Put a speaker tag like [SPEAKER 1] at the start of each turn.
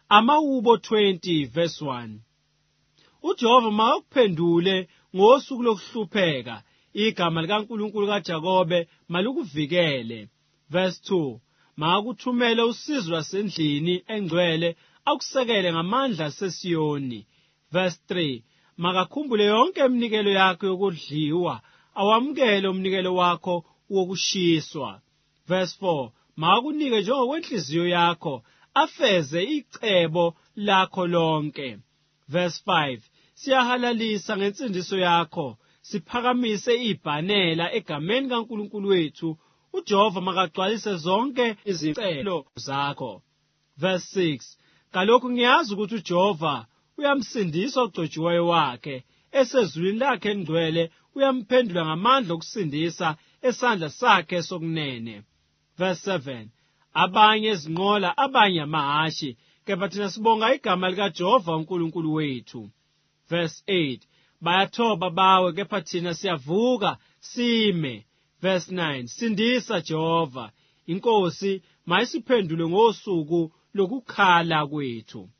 [SPEAKER 1] Amawubo 20 verse 1. uJehova makuphendule ngosuku lokuhlupheka, igama likaNkulunkulu kaJakobe malukuvikele. Verse 2. Makakuthumele usizo lwasendlini engcwele akusekele ngamandla seSiyoni. Verse 3. Makakhumbule yonke iminikelo yakho yokudliwa, awamukele umnikelo wakho wokushiswa. Verse 4. Makakunike njengokwenhliziyo yakho, afeze icebo lakho lonke. Verse 5. Siyahalalisa ngensindiso yakho, siphakamise ibhanela egameni kaNkulunkulu wethu, uJehova makagcwalise zonke izicelo zakho. Verse 6. Kalokhu ngiyazi ukuthi uJehova uyamsindisa ogcotshiweyo wakhe, esezulwini lakhe engcwele uyamphendula ngamandla okusindisa esandla sakhe sokunene. Verse 7. Abanye ezinqola, abanye amahashi, kepha thina sibonga igama likaJehova uNkulunkulu wethu. Verse 8. Bayathoba bawe, kepha thina siyavuka sime. Verse 9. Sindisa Jehova, inkosi mayisiphendule ngosuku lokukhala kwethu.